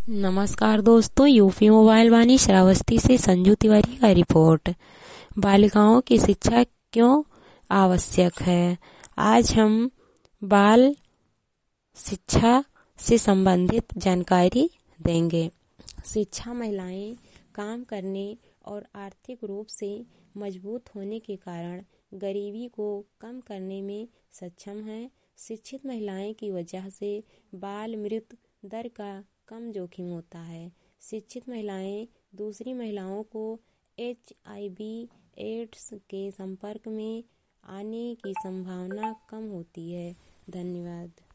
नमस्कार दोस्तों, UP mobile वाणी श्रावस्ती से संजू तिवारी का रिपोर्ट। बालिकाओं की शिक्षा क्यों आवश्यक है। आज हम बाल शिक्षा से संबंधित जानकारी देंगे। शिक्षा महिलाएं काम करने और आर्थिक रूप से मजबूत होने के कारण गरीबी को कम करने में सक्षम हैं। शिक्षित महिलाएं की वजह से बाल मृत्यु दर का कम जोखिम होता है। शिक्षित महिलाएं दूसरी महिलाओं को HIV एड्स के संपर्क में आने की संभावना कम होती है। धन्यवाद।